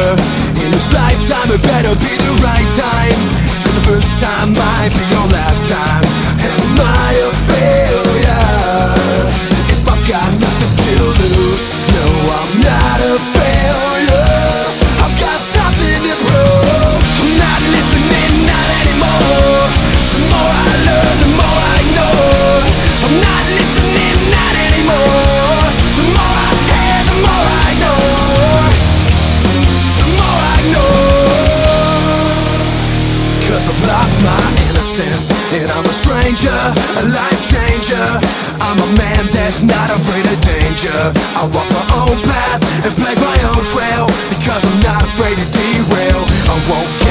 In this lifetime it better be the right time, 'cause the first time might be your last time. Am I a failure if I've got nothing to lose? No, I'm not a failure, I've got something to prove. I'm not listening, not anymore. The more I learn, the more I ignore. I'm not listening, not anymore. The more I hear, the more I know. The more I know. 'Cause I've lost my innocence, and I'm a stranger, a life changer. I'm a man that's not afraid of danger. I walk my own path and blaze my own trail, because I'm not afraid to derail. I won't